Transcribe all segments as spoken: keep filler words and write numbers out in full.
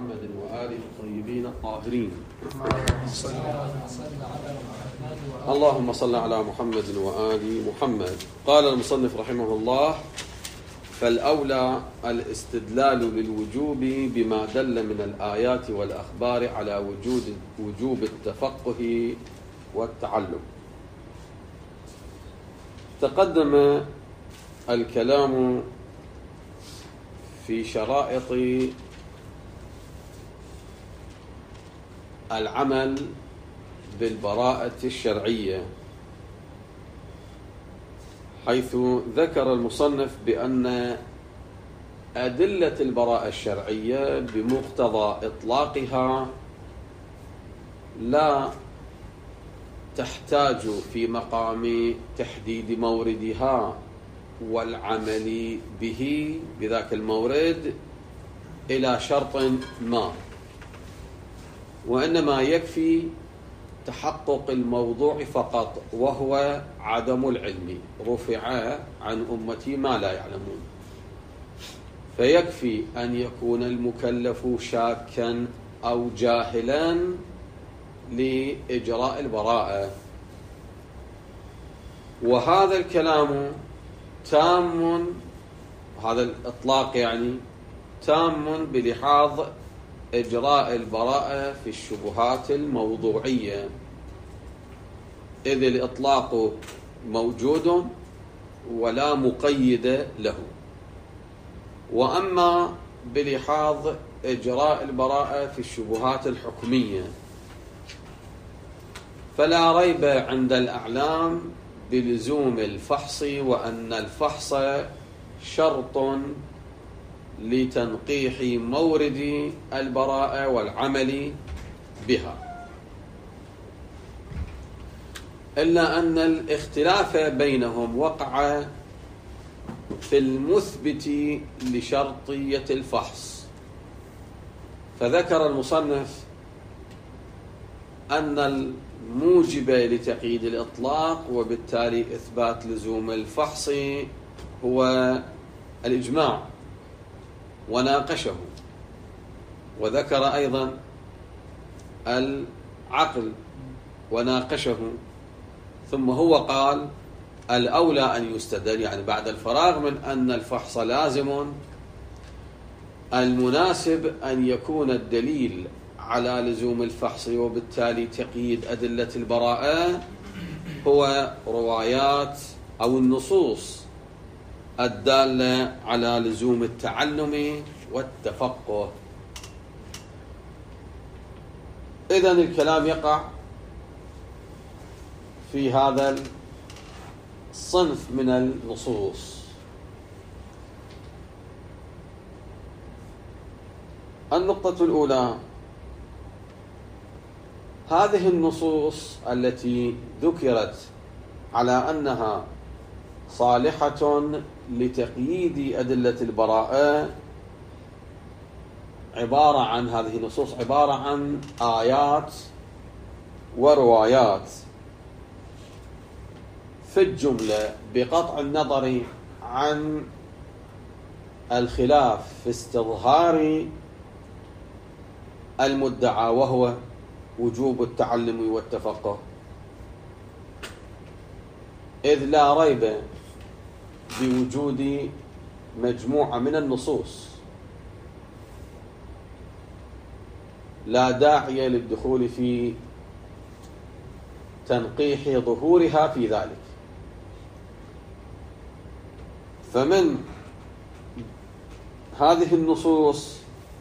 محمد وآله الطيبين الطاهرين. اللهم صل على محمد وآل محمد. قال المصنف رحمه الله: فالأولى الاستدلال للوجوب بما دل من الآيات والأخبار على وجود وجوب التفقه والتعلم. تقدم الكلام في شرائط العمل بالبراءة الشرعية، حيث ذكر المصنف بأن أدلة البراءة الشرعية بمقتضى إطلاقها لا تحتاج في مقام تحديد موردها والعمل به بذاك المورد إلى شرط ما، وإنما يكفي تحقق الموضوع فقط، وهو عدم العلم. رفع عن أمتي ما لا يعلمون، فيكفي أن يكون المكلف شاكا أو جاهلا لإجراء البراءة. وهذا الكلام تام، هذا الإطلاق يعني تام بلحاظ إجراء البراءة في الشبهات الموضوعية، إذ الإطلاق موجود ولا مقيد له. وأما بلحاظ إجراء البراءة في الشبهات الحكمية فلا ريب عند الأعلام بلزوم الفحص، وأن الفحص شرط لتنقيح مورد البراءة والعمل بها، إلا أن الاختلاف بينهم وقع في المثبت لشرطية الفحص. فذكر المصنف أن الموجب لتقييد الإطلاق وبالتالي إثبات لزوم الفحص هو الإجماع، وناقشه، وذكر أيضا العقل وناقشه، ثم هو قال الأولى أن يستدل، يعني بعد الفراغ من أن الفحص لازم، المناسب أن يكون الدليل على لزوم الفحص وبالتالي تقييد أدلة البراءة هو روايات أو النصوص الدالة على لزوم التعلم والتفقه. إذن الكلام يقع في هذا الصنف من النصوص. النقطة الأولى: هذه النصوص التي ذكرت على أنها صالحة لتقييد أدلة البراءة عبارة عن هذه النصوص عبارة عن آيات وروايات في الجملة، بقطع النظر عن الخلاف في استظهار المدعى وهو وجوب التعلم والتفقه، إذ لا ريب بوجود مجموعة من النصوص لا داعي للدخول في تنقيح ظهورها في ذلك. فمن هذه النصوص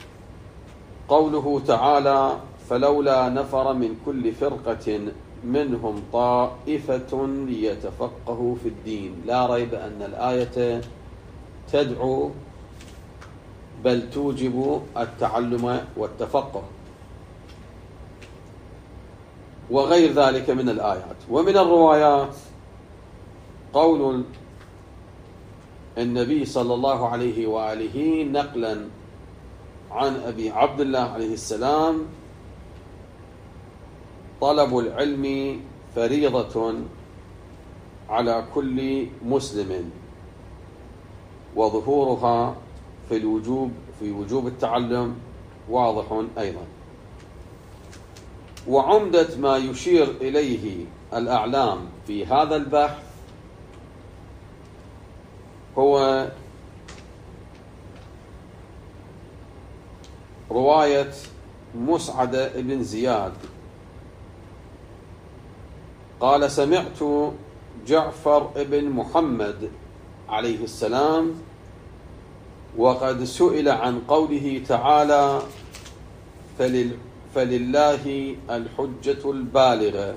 قوله تعالى: فلولا نفر من كل فرقة منهم طائفة ليتفقهوا في الدين. لا ريب أن الآية تدعو بل توجب التعلم والتفقه، وغير ذلك من الآيات. ومن الروايات قول النبي صلى الله عليه وآله نقلا عن أبي عبد الله عليه السلام: طلب العلم فريضة على كل مسلم، وظهورها في الوجوب في وجوب التعلم واضح أيضا. وعمدة ما يشير إليه الأعلام في هذا البحث هو رواية مسعد بن زياد قال: سمعت جعفر بن محمد عليه السلام وقد سئل عن قوله تعالى: فلل فلله الحجة البالغة،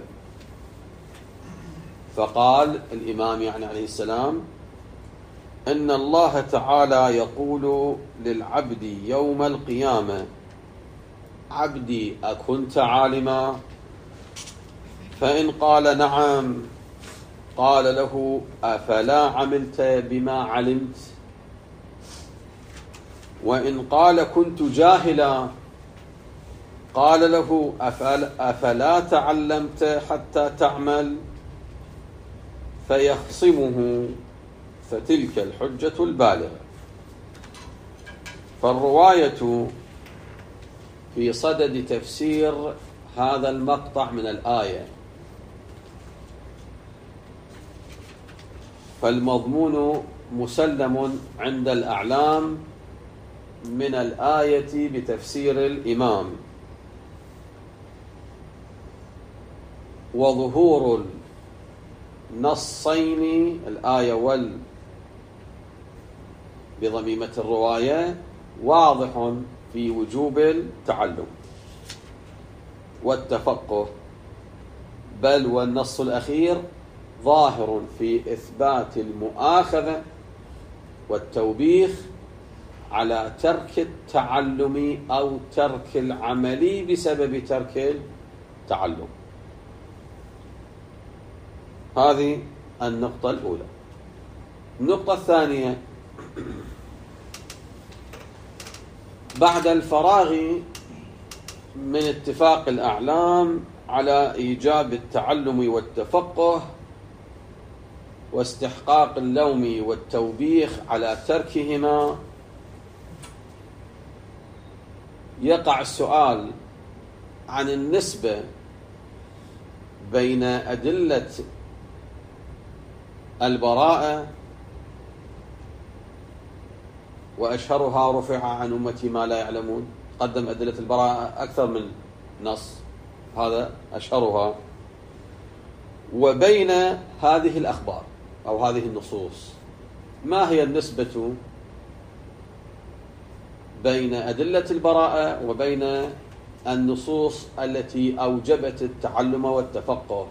فقال الإمام يعني عليه السلام: إن الله تعالى يقول للعبد يوم القيامة: عبدي أكنت عالما؟ فإن قال نعم قال له: أفلا عملت بما علمت؟ وإن قال كنت جاهلا قال له: أفلا تعلمت حتى تعمل؟ فيخصمه، فتلك الحجة البالغة. فالرواية في صدد تفسير هذا المقطع من الآية، فالمضمون مسلم عند الأعلام من الآية بتفسير الإمام، وظهور النصين الآية وال بضميمة الرواية واضح في وجوب التعلم والتفقه، بل والنص الأخير ظاهر في إثبات المؤاخذة والتوبيخ على ترك التعلم أو ترك العمل بسبب ترك التعلم. هذه النقطة الأولى. النقطة الثانية: بعد الفراغ من اتفاق الأعلام على إيجاب التعلم والتفقه واستحقاق اللوم والتوبيخ على تركهما، يقع السؤال عن النسبة بين أدلة البراءة، وأشهرها رفع عن أمتي ما لا يعلمون، قدم أدلة البراءة أكثر من نص، هذا أشهرها، وبين هذه الأخبار أو هذه النصوص. ما هي النسبة بين أدلة البراءة وبين النصوص التي أوجبت التعلم والتفقه؟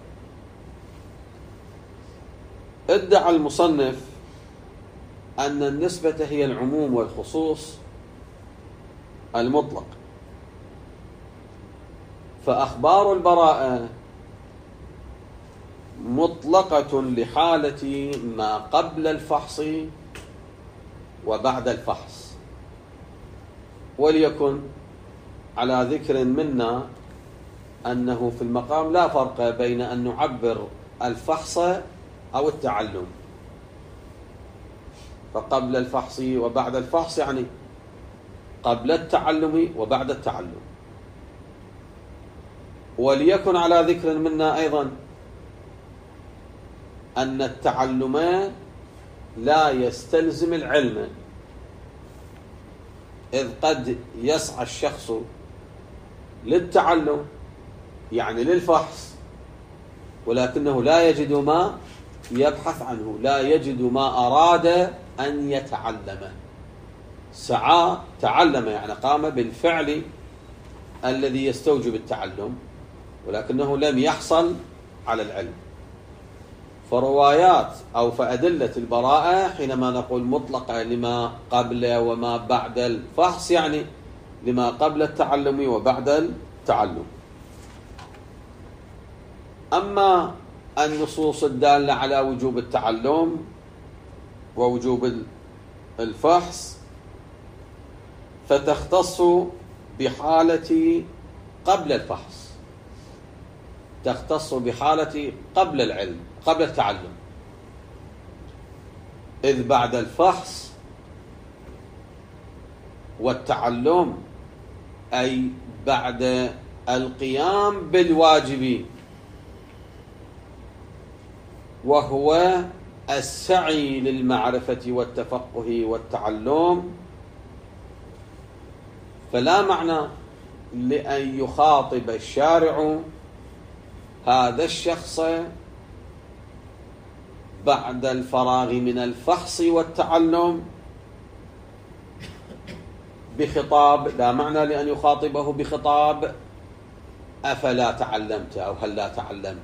ادعى المصنف أن النسبة هي العموم والخصوص المطلق، فأخبار البراءة مطلقة لحالة ما قبل الفحص وبعد الفحص. وليكن على ذكر منا أنه في المقام لا فرق بين أن نعبر الفحص أو التعلم، فقبل الفحص وبعد الفحص يعني قبل التعلم وبعد التعلم. وليكن على ذكر منا أيضا أن التعلم لا يستلزم العلم، إذ قد يسعى الشخص للتعلم يعني للفحص، ولكنه لا يجد ما يبحث عنه، لا يجد ما أراد أن يتعلم. سعى، تعلم يعني قام بالفعل الذي يستوجب التعلم، ولكنه لم يحصل على العلم. فروايات أو فأدلة البراءة حينما نقول مطلقة لما قبل وما بعد الفحص يعني لما قبل التعلم وبعد التعلم. أما النصوص الدالة على وجوب التعلم ووجوب الفحص فتختص بحالة قبل الفحص، تختص بحالة قبل العلم قبل التعلم، إذ بعد الفحص والتعلم أي بعد القيام بالواجب، وهو السعي للمعرفة والتفقه والتعلم، فلا معنى لأن يخاطب الشارع هذا الشخص بعد الفراغ من الفحص والتعلم بخطاب، لا معنى لأن يخاطبه بخطاب أفلا تعلمت أو هل لا تعلمت.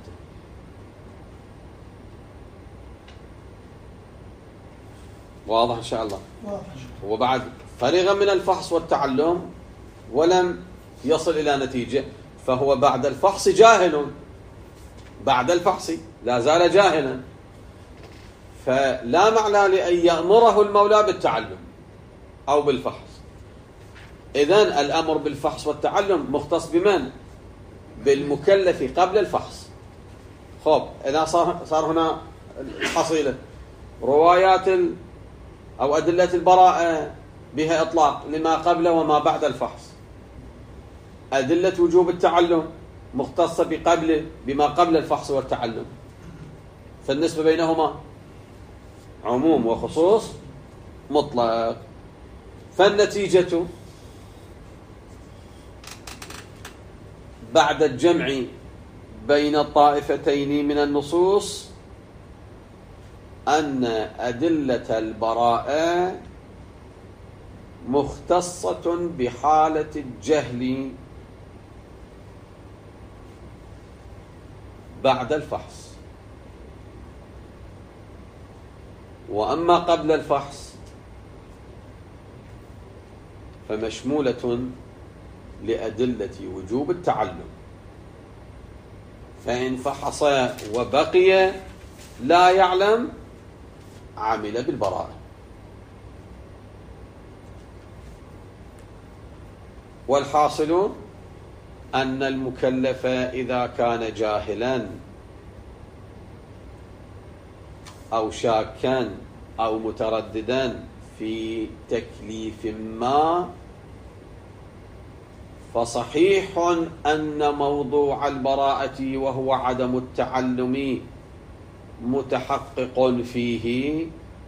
واضح إن شاء الله؟ وبعد فرغ من الفحص والتعلم ولم يصل إلى نتيجة، فهو بعد الفحص جاهل، بعد الفحص لا زال جاهلا، فلا معنى لأن يأمره المولى بالتعلم أو بالفحص. إذن الأمر بالفحص والتعلم مختص بمن؟ بالمكلف قبل الفحص. خب إذا صار, صار هنا حصيلة روايات ال أو أدلة البراءة بها إطلاق لما قبل وما بعد الفحص، أدلة وجوب التعلم مختصة بقبل بما قبل الفحص والتعلم، فالنسبة بينهما عموم وخصوص مطلق. فالنتيجة بعد الجمع بين الطائفتين من النصوص أن أدلة البراءة مختصة بحالة الجهل بعد الفحص، وأما قبل الفحص فمشمولة لأدلة وجوب التعلم، فإن فحص وبقي لا يعلم عمل بالبراءة. والحاصل أن المكلف إذا كان جاهلا أو شاكا أو مترددا في تكليف ما، فصحيح أن موضوع البراءة وهو عدم التعلم متحقق فيه،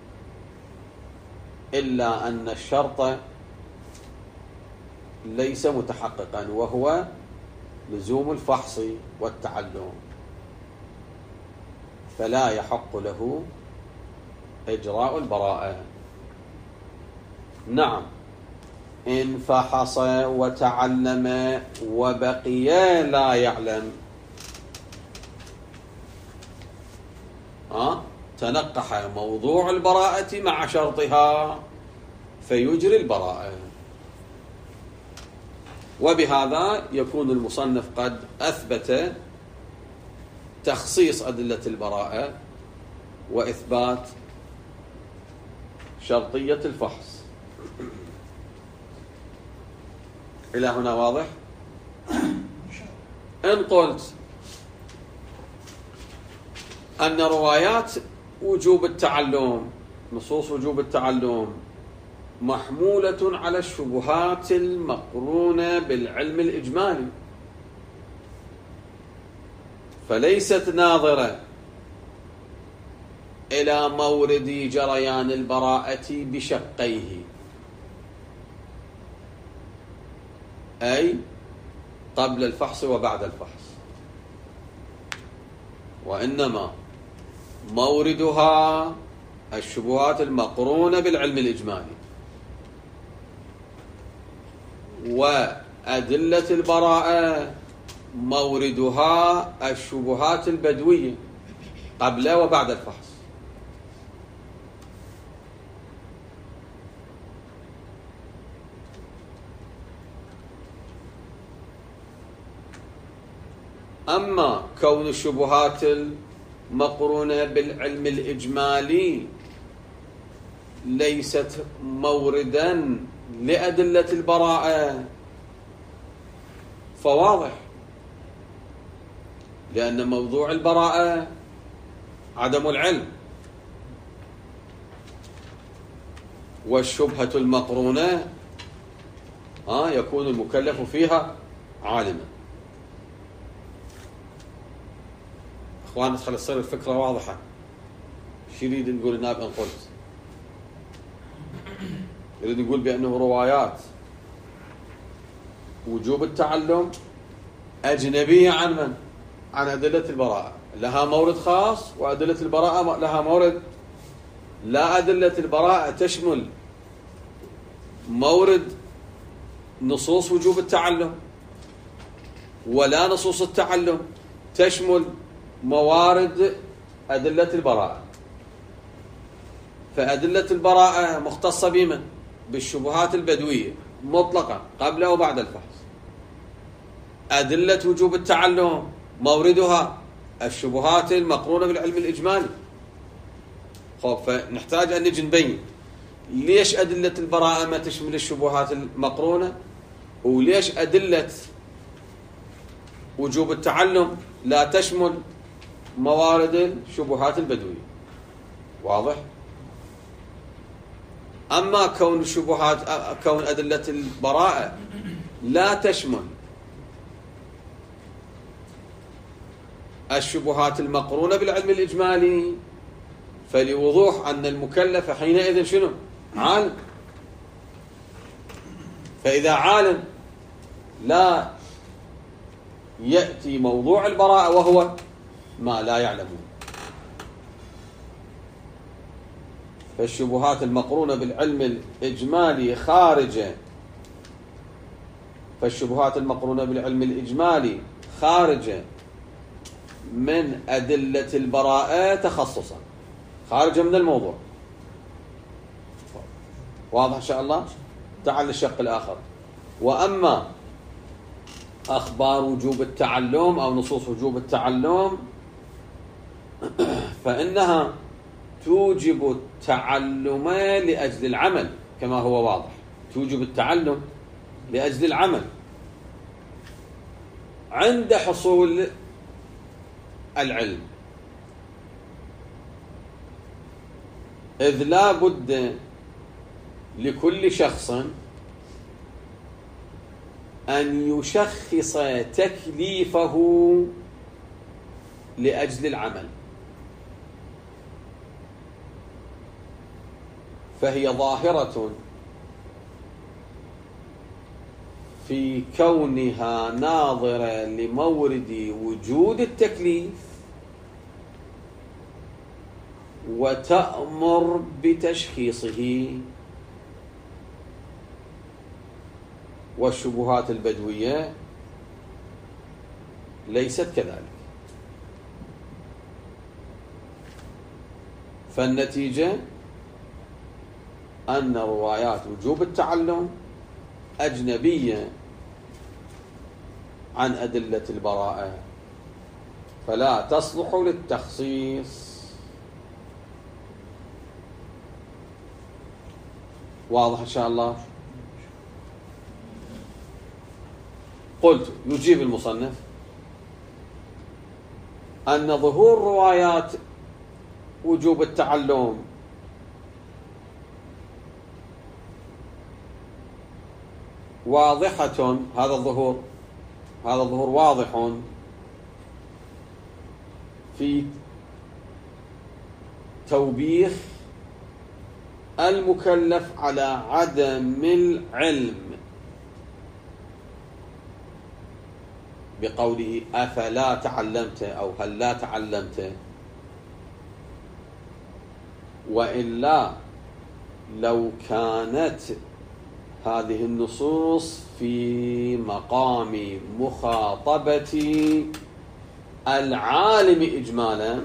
إلا أن الشرط ليس متحققا وهو لزوم الفحص والتعلم، فلا يحق له إجراء البراءة. نعم، إن فحص وتعلم وبقي لا يعلم، أه؟ تنقح موضوع البراءة مع شرطها فيجري البراءة. وبهذا يكون المصنف قد أثبت تخصيص أدلة البراءة وإثبات شرطية الفحص. إلى هنا واضح؟ إن قلت أن روايات وجوب التعلم، نصوص وجوب التعلم، محمولة على الشبهات المقرونة بالعلم الإجمالي، فليست ناظرة إلى مورد جريان البراءة بشقيه، أي قبل الفحص وبعد الفحص، وإنما موردها الشبهات المقرونة بالعلم الإجمالي، وأدلة البراءة موردها الشبهات البدوية قبل وبعد الفحص. أما كون الشبهات المقرونة بالعلم الإجمالي ليست موردا لأدلة البراءة فواضح، لأن موضوع البراءة عدم العلم، والشبهة المقرونة ها يكون المكلف فيها عالما. اخوان خلي تصير الفكره واضحه. شو يريد نقول النائب ان قلت؟ يريد نقول بانه روايات وجوب التعلم اجنبيه عن من؟ عن ادله البراءه، لها مورد خاص، وادله البراءه لها مورد. لا ادله البراءه تشمل مورد نصوص وجوب التعلم، ولا نصوص التعلم تشمل موارد أدلة البراءة. فأدلة البراءة مختصة بمن؟ بالشبهات البدوية مطلقا قبل وبعد الفحص. أدلة وجوب التعلم موردها الشبهات المقرونة بالعلم الإجمالي. خب فنحتاج أن نجي نبين ليش أدلة البراءة ما تشمل الشبهات المقرونة، وليش أدلة وجوب التعلم لا تشمل موارد الشبهات البدوية. واضح؟ أما كون الشبهات كون أدلة البراءة لا تشمل الشبهات المقرونة بالعلم الإجمالي، فلوضوح أن المكلف حينئذ شنو؟ عالم. فإذا عالم لا يأتي موضوع البراءة وهو ما لا يعلمون. فالشبهات المقرونة بالعلم الإجمالي خارجة فالشبهات المقرونة بالعلم الإجمالي خارجة من أدلة البراءة تخصصا، خارجة من الموضوع. واضح إن شاء الله؟ تعال للشق الآخر. وأما أخبار وجوب التعلم أو نصوص وجوب التعلم فإنها توجب التعلم لأجل العمل، كما هو واضح. توجب التعلم لأجل العمل عند حصول العلم، إذ لا بد لكل شخص أن يشخص تكليفه لأجل العمل، فهي ظاهرة في كونها ناظرة لمورد وجود التكليف وتأمر بتشخيصه. والشبهات البدوية ليست كذلك. فالنتيجة أن روايات وجوب التعلم أجنبية عن أدلة البراءة، فلا تصلح للتخصيص. واضح إن شاء الله؟ قلت يجيب المصنف أن ظهور روايات وجوب التعلم واضحة، هذا الظهور هذا الظهور واضح في توبيخ المكلف على عدم العلم بقوله أفلا تعلمت أو هل لا تعلمت. وإلا لو كانت هذه النصوص في مقام مخاطبة العالم إجمالا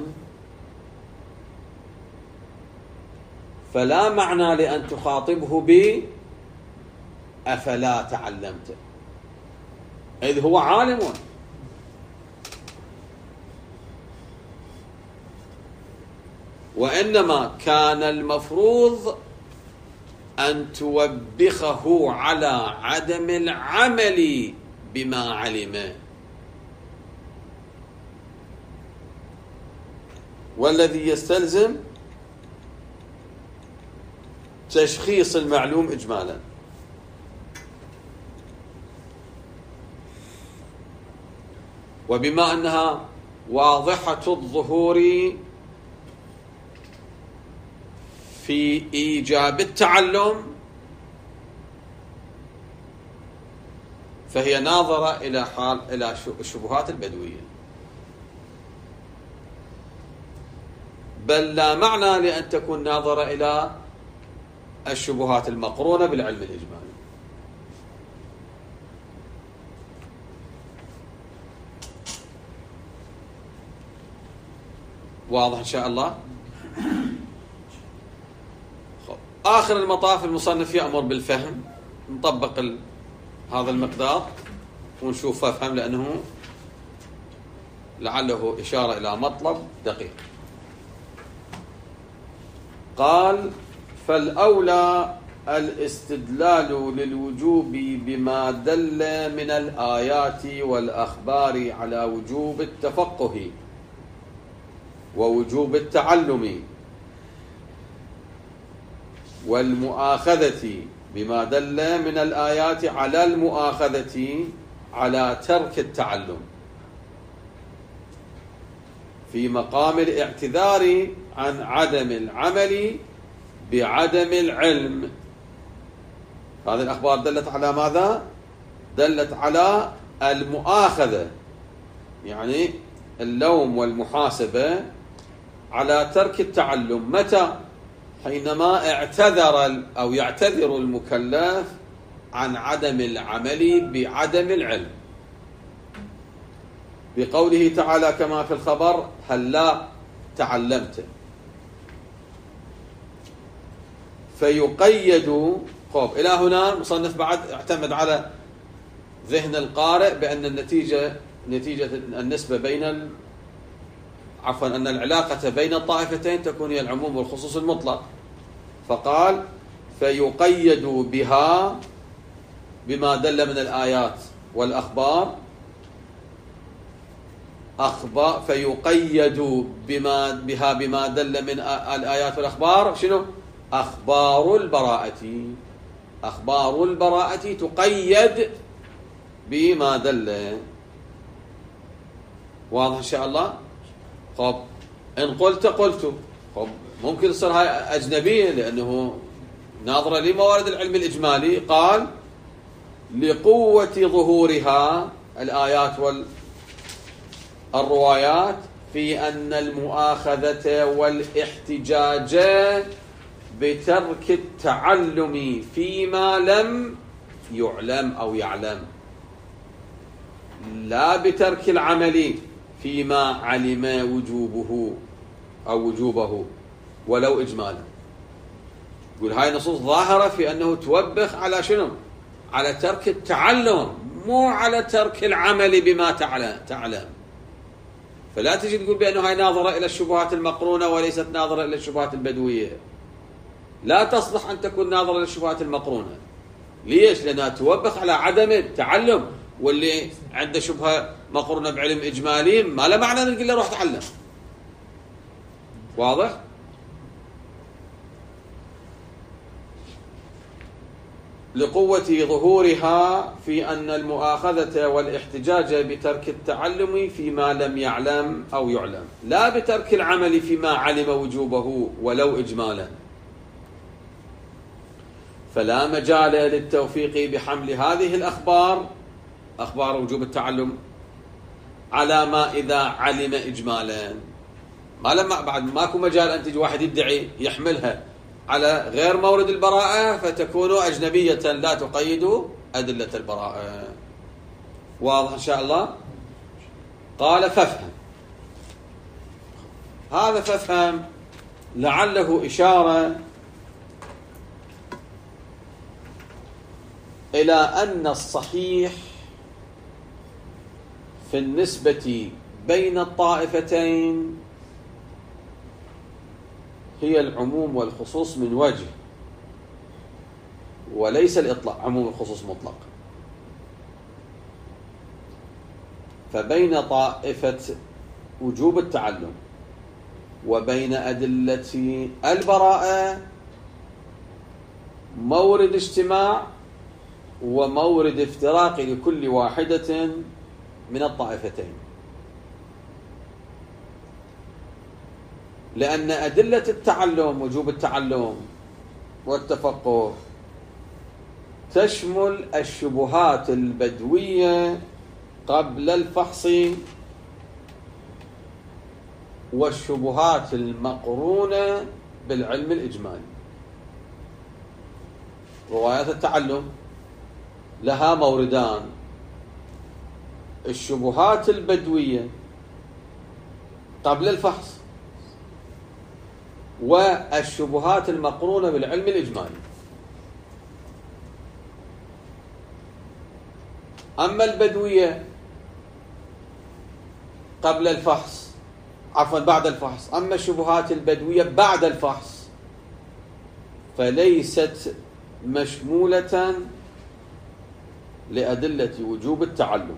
فلا معنى لأن تخاطبه ب أفلا تعلمت، إذ هو عالم. وإنما كان المفروض أن توبخه على عدم العمل بما علم، والذي يستلزم تشخيص المعلوم إجمالا. وبما أنها واضحة الظهور في إيجاب التعلم فهي ناظرة إلى حال إلى الشبهات البدوية، بل لا معنى لأن تكون ناظرة إلى الشبهات المقرونة بالعلم الإجمالي. واضح إن شاء الله؟ آخر المطاف المصنف يأمر بالفهم، نطبق ال... هذا المقدار ونشوف فهم، لأنه لعله إشارة إلى مطلب دقيق. قال: فالأولى الاستدلال للوجوب بما دل من الآيات والأخبار على وجوب التفقه ووجوب التعلم، والمؤاخذة بما دل من الآيات على المؤاخذة على ترك التعلم في مقام الاعتذار عن عدم العمل بعدم العلم. هذه الأخبار دلت على ماذا؟ دلت على المؤاخذة، يعني اللوم والمحاسبة على ترك التعلم. متى؟ حينما اعتذر أو يعتذر المكلف عن عدم العمل بعدم العلم، بقوله تعالى كما في الخبر: هل لا تعلمت. فيقيد. قوب إلى هنا مصنف بعد اعتمد على ذهن القارئ بأن النتيجة نتيجة النسبة بين ال... عفوا أن العلاقة بين الطائفتين تكون هي العموم والخصوص المطلق، فقال: فيقيد بها بما دل من الآيات والأخبار أخبار فيقيد بما بها بما دل من الآيات والأخبار. شنو؟ أخبار البراءة. أخبار البراءة تقيد بما دل. واضح إن شاء الله؟ طب إن قلت قلت طب ممكن تصير هاي أجنبية لأنه ناظرة لموارد العلم الإجمالي. قال: لقوة ظهورها الآيات والروايات في أن المؤاخذة والاحتجاج بترك التعلم فيما لم يعلم أو يعلم، لا بترك العمل فيما علم وجوبه أو وجوبه ولو إجمالا. يقول هاي نصوص ظاهرة في أنه توبخ على شنو؟ على ترك التعلم، مو على ترك العمل بما تعلم. فلا تجي تقول بأنه هاي ناظرة إلى الشبهات المقرونة وليست ناظرة إلى الشبهات البدوية. لا تصلح أن تكون ناظرة إلى الشبهات المقرونة. ليش؟ لأنها توبخ على عدم التعلم، واللي عنده شبهة مقرونة بعلم إجمالي ما له معنى نقول له روح تعلم. واضح؟ لقوة ظهورها في أن المؤاخذة والاحتجاج بترك التعلم فيما لم يعلم أو يعلم، لا بترك العمل فيما علم وجوبه ولو إجمالا. فلا مجال للتوفيق بحمل هذه الأخبار، أخبار وجوب التعلم، على ما إذا علم إجمالا. ما لما بعد ماكو مجال أن تجي واحد يدعي يحملها على غير مورد البراءة فتكون أجنبية لا تقيد أدلة البراءة. واضح إن شاء الله؟ قال: فافهم. هذا فافهم لعله إشارة إلى أن الصحيح في النسبة بين الطائفتين هي العموم والخصوص من وجه، وليس الإطلاق. عموم والخصوص مطلق. فبين طائفة وجوب التعلم وبين أدلة البراءة مورد اجتماع ومورد افتراق لكل واحدة من الطائفتين. لأن أدلة التعلم وجوب التعلم والتفقه تشمل الشبهات البدوية قبل الفحص والشبهات المقرونة بالعلم الإجمالي. روايات التعلم لها موردان: الشبهات البدوية قبل الفحص والشبهات المقرونة بالعلم الإجمالي. أما البدوية قبل الفحص عفوا بعد الفحص أما الشبهات البدوية بعد الفحص فليست مشمولة لأدلة وجوب التعلم.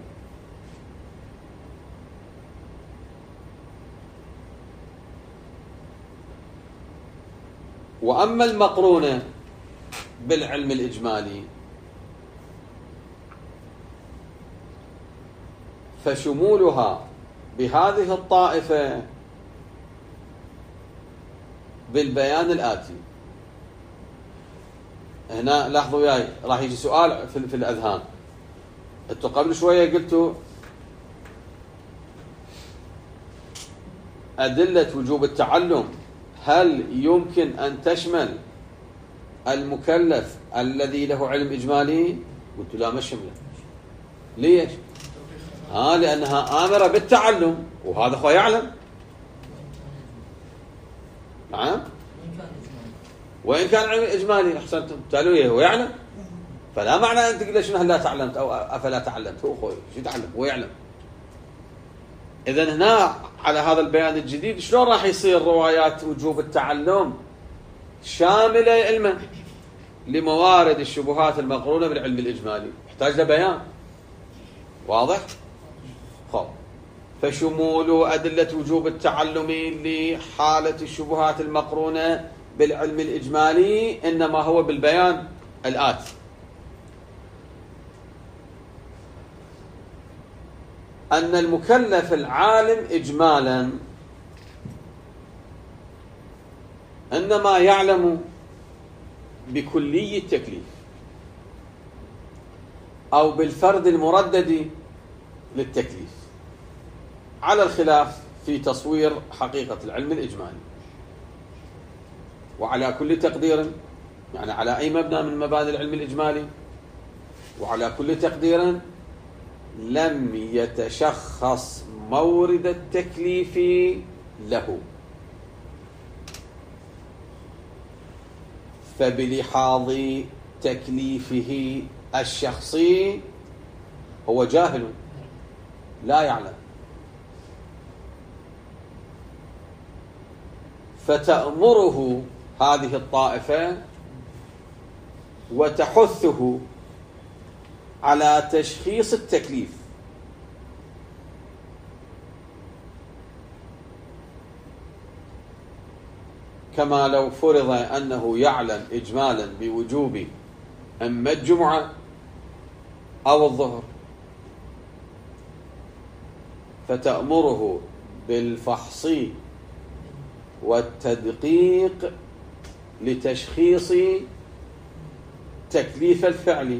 وأما المقرونة بالعلم الإجمالي فشمولها بهذه الطائفة بالبيان الآتي. هنا لاحظوا وياي راح يجي سؤال في, في الأذهان. انتوا قبل شوية قلتوا أدلة وجوب التعلم هل يمكن أن تشمل المكلف الذي له علم إجمالي؟ قلت لا ما شمله. ليش؟ ها آه لأنها آمرة بالتعلم وهذا هو يعلم. نعم وإن كان علم إجمالي أحسنتم تالويه هو يعلم، فلا معنى أن تقول شنو لا تعلمت أو أفلا تعلمت. هو خوي شو يتعلم؟ هو يعلم. إذن هنا على هذا البيان الجديد شلون راح يصير روايات وجوب التعلم شاملة علما لموارد الشبهات المقرونة بالعلم الإجمالي؟ يحتاج لبيان واضح؟ خب فشمول أدلة وجوب التعلم لحالة الشبهات المقرونة بالعلم الإجمالي إنما هو بالبيان الآتي: أن المكلف العالم إجمالا إنما يعلم بكلي التكليف أو بالفرد المردد للتكليف، على الخلاف في تصوير حقيقة العلم الإجمالي. وعلى كل تقدير، يعني على أي مبنى من مباني العلم الإجمالي، وعلى كل تقدير لم يتشخص مورد التكليف له، فبلحاظ تكليفه الشخصي هو جاهل لا يعلم، فتأمره هذه الطائفة وتحثه على تشخيص التكليف، كما لو فرض أنه يعلم إجمالا بوجوب أما الجمعة أو الظهر، فتأمره بالفحص والتدقيق لتشخيص تكليف الفعل.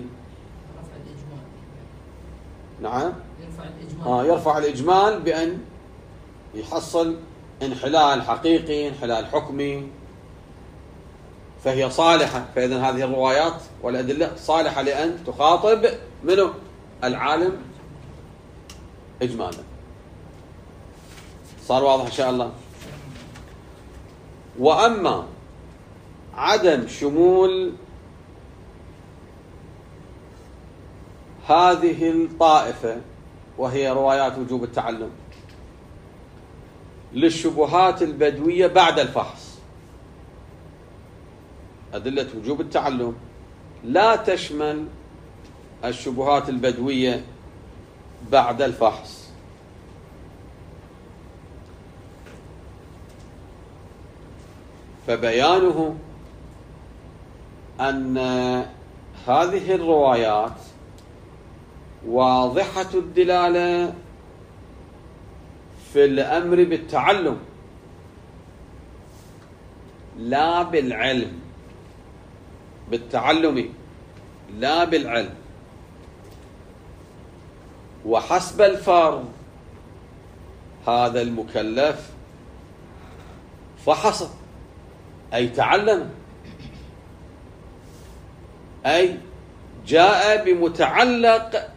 نعم يرفع الإجمال. آه يرفع الإجمال بأن يحصل انحلال حقيقي انحلال حكمي، فهي صالحة. فإذن هذه الروايات والأدلة صالحة لأن تخاطب منه العالم إجمالا. صار واضح إن شاء الله. وأما عدم شمول هذه الطائفة وهي روايات وجوب التعلم للشبهات البدوية بعد الفحص، أدلة وجوب التعلم لا تشمل الشبهات البدوية بعد الفحص، فبيانه أن هذه الروايات واضحة الدلالة في الأمر بالتعلم لا بالعلم، بالتعلم لا بالعلم، وحسب الفرض هذا المكلف فحص أي تعلم، أي جاء بمتعلق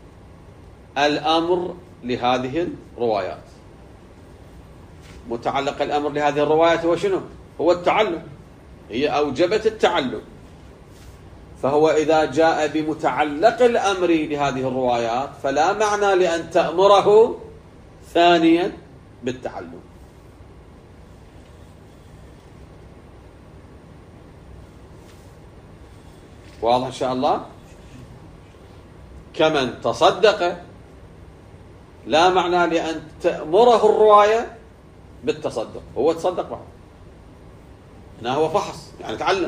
الأمر لهذه الروايات. متعلق الأمر لهذه الروايات هو شنو؟ هو التعلم، هي أوجبت التعلم. فهو إذا جاء بمتعلق الأمر لهذه الروايات فلا معنى لأن تأمره ثانيا بالتعلم. واضح إن شاء الله؟ كمن تصدق لا معنى لأن تأمره الرواية بالتصدق، هو تصدق بعد هنا هو فحص يعني تعلم،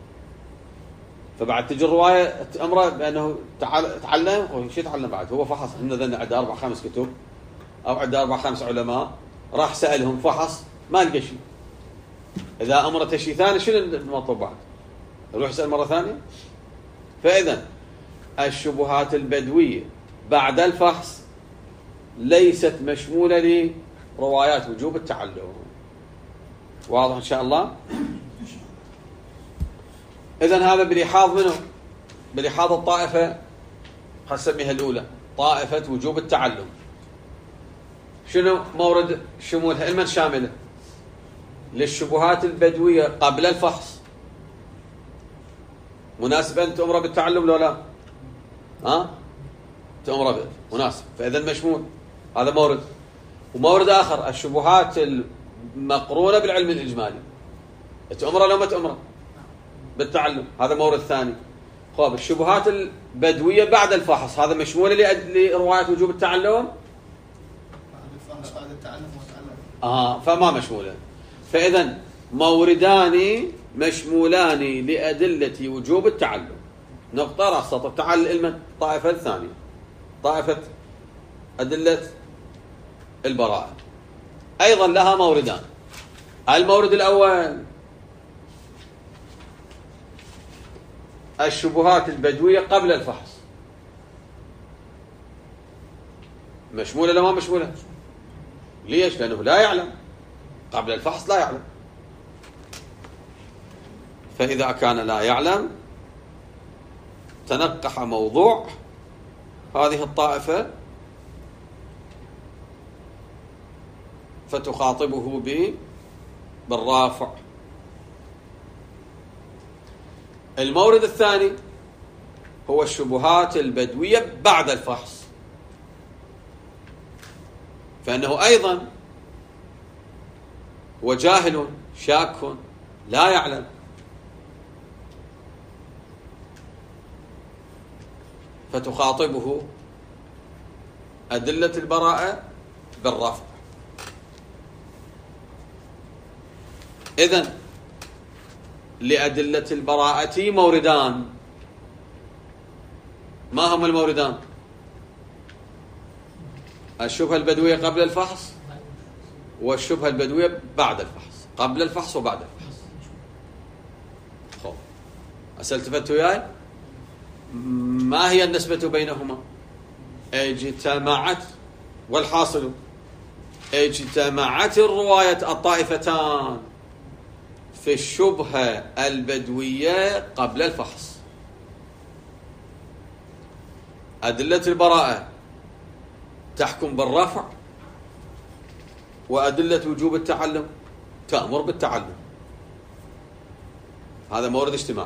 فبعد تجي الرواية تأمره بأنه تعلم، شو يتعلم بعد؟ هو فحص. إنه ذن عنده أربع خمس كتب أو عنده أربع خمس علماء راح سألهم فحص ما لقى شيء، إذا أمرته شيء ثاني شنو المطلوب بعد؟ يروح يسأل مرة ثانية؟ فإذا الشبهات البدوية بعد الفحص ليست مشمولة لروايات وجوب التعلم. واضح إن شاء الله؟ إذن هذا بلحاظ منه، بلحاظ الطائفة خلنا الأولى طائفة وجوب التعلم. شنو مورد شمولها؟ المن شاملة للشبهات البدوية قبل الفحص. مناسب أن تأمر بالتعلم لو لا؟ ها؟ تأمر به مناسب، فإذا مشمول، هذا مورد. ومورد آخر الشبهات المقرونة بالعلم الإجمالي، تأمر لو ما تأمر بالتعلم، هذا مورد ثاني. خب الشبهات البدوية بعد الفحص هذا مشمولة لرواية وجوب التعلم؟ بعد التعلم والتعلم آه فما مشمولة. فإذا موردان مشمولان لأدلة وجوب التعلم. نقطة رأس سطر. تعال المن الطائفة الثانية، طائفة أدلة البراءة أيضا لها موردان. المورد الأول الشبهات البدوية قبل الفحص، مشمولة لما مشمولة؟ ليش؟ لأنه لا يعلم، قبل الفحص لا يعلم. فإذا كان لا يعلم تنقح موضوع هذه الطائفة فتخاطبه بالرافع. المورد الثاني هو الشبهات البدوية بعد الفحص، فإنه أيضا هو جاهل شاك لا يعلم، فتخاطبه أدلة البراءة بالرفع. إذن لأدلة البراءة موردان. ما هم الموردان؟ الشبهة البدوية قبل الفحص والشبهة البدوية بعد الفحص، قبل الفحص وبعد الفحص. خب أسألت وياي ما هي النسبة بينهما؟ اجتمعت، والحاصل اجتمعت الرواية الطائفتان في الشبهة البدوية قبل الفحص. أدلة البراءة تحكم بالرفع، وأدلة وجوب التعلم تأمر بالتعلم. هذا مورد اجتماع.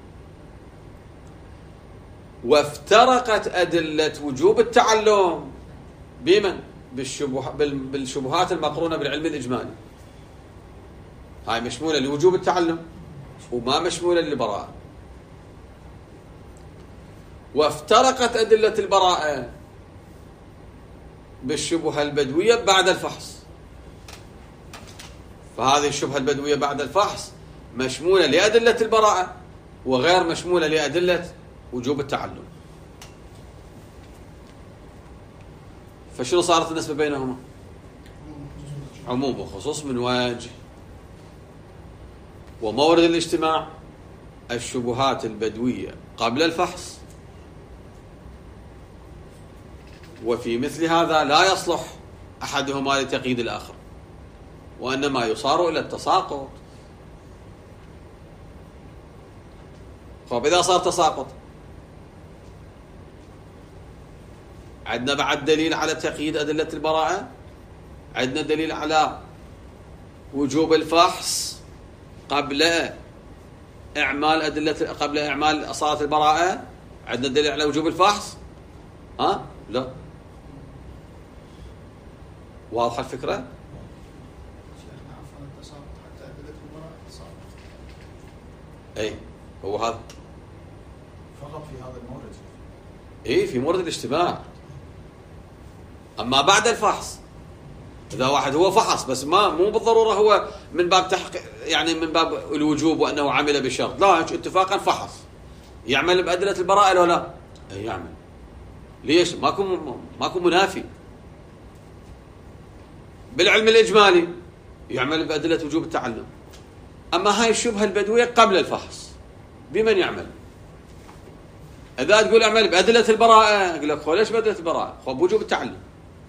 وافترقت أدلة وجوب التعلم بمن؟ بالشبه... بالشبهات المقرونة بالعلم الإجمالي. هاي مشمولة لوجوب التعلم وما مشمولة للبراءة. وافترقت أدلة البراءة بالشبهة البدوية بعد الفحص، فهذه الشبهة البدوية بعد الفحص مشمولة لأدلة البراءة وغير مشمولة لأدلة وجوب التعلم. فشنو صارت النسبة بينهما؟ عموم وخصوص من وجه. ومورد الاجتماع الشبهات البدوية قبل الفحص، وفي مثل هذا لا يصلح أحدهما لتقييد الآخر، وإنما يصار إلى التساقط. طيب إذا صار تساقط عندنا بعد دليل على تقييد أدلة البراءة، عندنا دليل على وجوب الفحص قبل إعمال أدلة قبل إعمال أصالة البراءة، عندنا دليل على وجوب الفحص؟ ها؟ لا. واضحة الفكرة؟ شيخنا عفوا التساقط حتى أدلة البراءة تساقط. أي هو هذا فقط في هذا المورد. اي في مورد الاجتماع. اما بعد الفحص اذا واحد هو فحص بس ما مو بالضروره هو من باب تحقيق يعني من باب الوجوب وانه عمل بشرط، لا اتفاقا فحص يعمل بادله البراءه لو لا؟ اي يعمل. ليش؟ ماكو ماكو منافي. بالعلم الاجمالي يعمل بادله وجوب التعلم. اما هاي الشبهه البدويه قبل الفحص بمن يعمل؟ إذا تقول أعمل بأدلة البراءة أقول لك خو ليش بأدلة البراءة؟ خو بوجوب التعلم.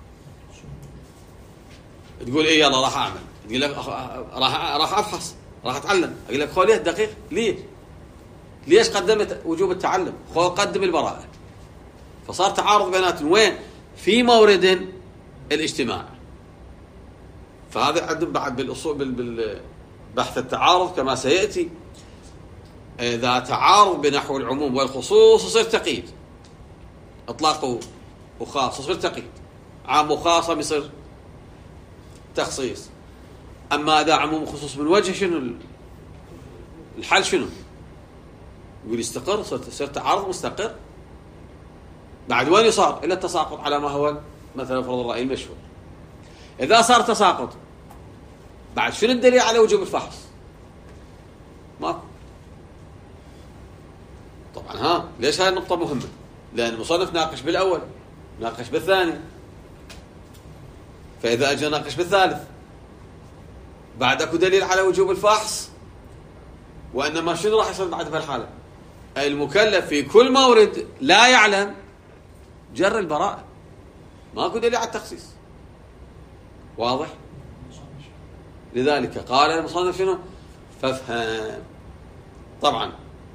تقول إيه يلا راح أعمل، تقول لك راح راح أفحص راح أتعلم، أقول لك خو ليش دقيق؟ ليش؟ ليش قدمت وجوب التعلم؟ خو قدم البراءة. فصار تعارض بيناتهم وين؟ في مورد الاجتماع. فهذا عندهم بعد بالأصول بالبحث التعارض كما سيأتي. إذا تعارض بنحو العموم والخصوص يصير تقييد، إطلاق وخاص يصير تقييد، عام وخاصة يصير تخصيص. أما إذا عموم وخصوص من وجه شنو الحل؟ شنو يقول يستقر، يصير تعارض مستقر. بعد وين يصار؟ إلى التساقط على ما هو مثلا فرض الرأي المشهور. إذا صار تساقط بعد شنو الدليل على وجوب الفحص؟ ماكو. طبعا ها ليش هاي النقطة مهمة؟ لأن المصنف ناقش بالأول ناقش بالثاني، فإذا أجى ناقش بالثالث بعد أكو دليل على وجوب الفحص، وإنما شنو راح يصير بعد بهالحالة؟ المكلف في كل مورد لا يعلم جر البراءة، ماكو دليل على التخصيص. واضح؟ لذلك قال المصنف شنو؟ فافهم. طبعا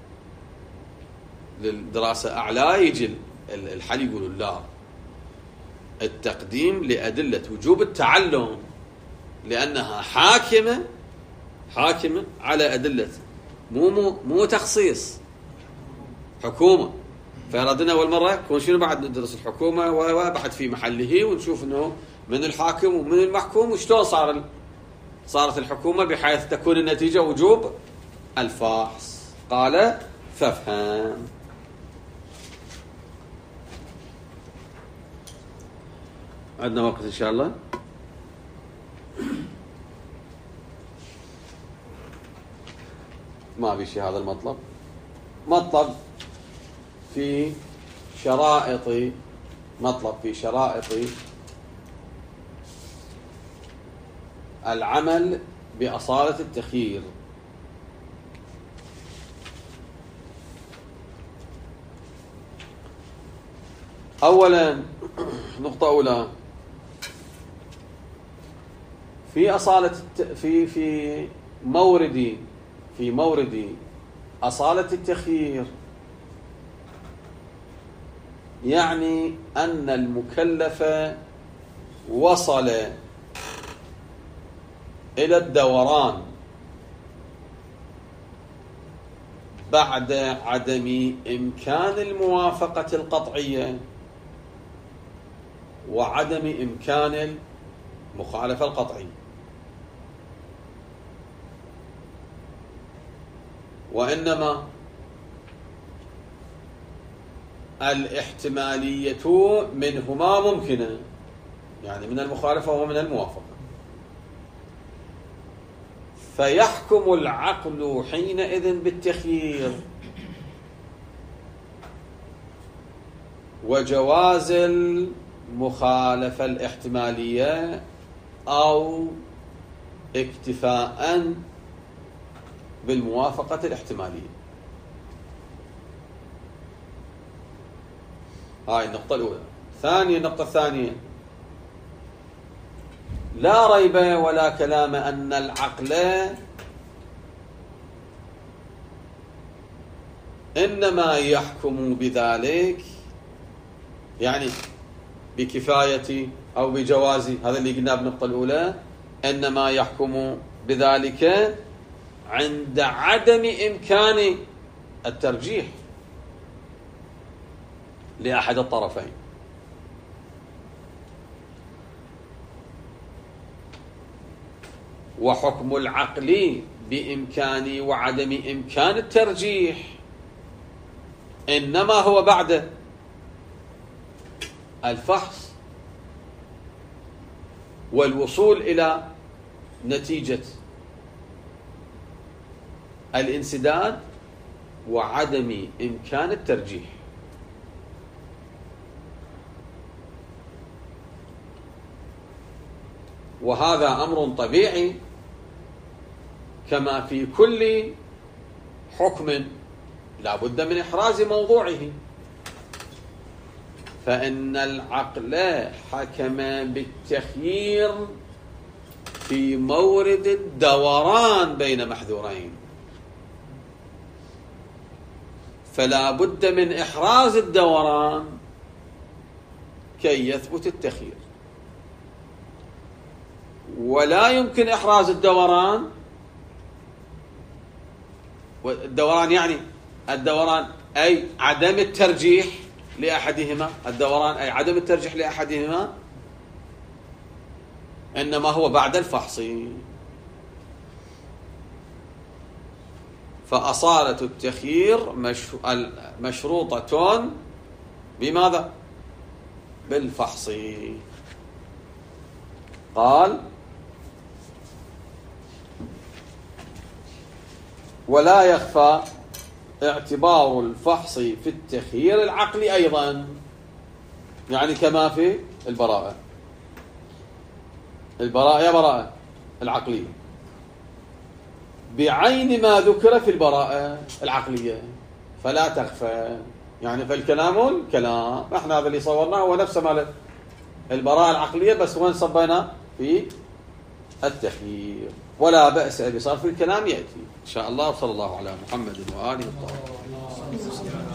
للدراسة أعلى يجي الحل يقولوا لا، التقديم لأدلة وجوب التعلم لأنها حاكمة حاكمة على أدلة مو مو مو تخصيص حكومة. فردنا أول مرة كون شنو بعد ندرس الحكومة وبعد في محله ونشوف إنه من الحاكم ومن المحكوم وشلون صار صارت الحكومة بحيث تكون النتيجة وجوب الفحص. قال فافهم. عندنا وقت إن شاء الله. ما في شيء هذا المطلب. مطلب في شرائط مطلب في شرائط العمل بأصالة التخيير. أولا نقطة أولى في أصالة في في مورد في مورد أصالة التخيير، يعني أن المكلف وصل إلى الدوران بعد عدم إمكان الموافقة القطعية وعدم إمكان المخالفة القطعية، وإنما الاحتمالية منهما ممكنة، يعني من المخالفة ومن الموافقة. فيحكم العقل حينئذ بالتخيير وجواز المخالفة الاحتمالية أو اكتفاء بالموافقة الاحتمالية. هاي النقطة الأولى. ثانية النقطة الثانية: لا ريب ولا كلام أن العقل إنما يحكم بذلك، يعني بكفاية أو بجواز، هذا اللي قلناه بالنقطة الأولى، إنما يحكم بذلك عند عدم إمكان الترجيح لأحد الطرفين. وحكم العقل بإمكان وعدم إمكان الترجيح إنما هو بعد الفحص والوصول إلى نتيجة الانسداد وعدم إمكان الترجيح. وهذا أمر طبيعي كما في كل حكم لا بد من إحراز موضوعه. فإن العقل حكم بالتخيير في مورد الدوران بين محذورين، فلا بد من إحراز الدوران كي يثبت التخيير. ولا يمكن إحراز الدوران، والدوران يعني الدوران أي عدم الترجيح لأحدهما، الدوران أي عدم الترجيح لأحدهما، إنما هو بعد الفحص. فأصالة التخيير مشروطة بماذا؟ بالفحص. قال: ولا يخفى اعتبار الفحص في التخيير العقلي أيضا، يعني كما في البراءة. البراءة يا براءة العقلية بعين ما ذكر في البراءة العقلية، فلا تخفى، يعني فالكلام الكلام، احنا هذا اللي صورناه هو نفسه مال البراءة العقلية، بس وين صبينا؟ في التخيير. ولا بأس بصرف الكلام يأتي إن شاء الله. صلى الله على محمد وآله الطاهرين.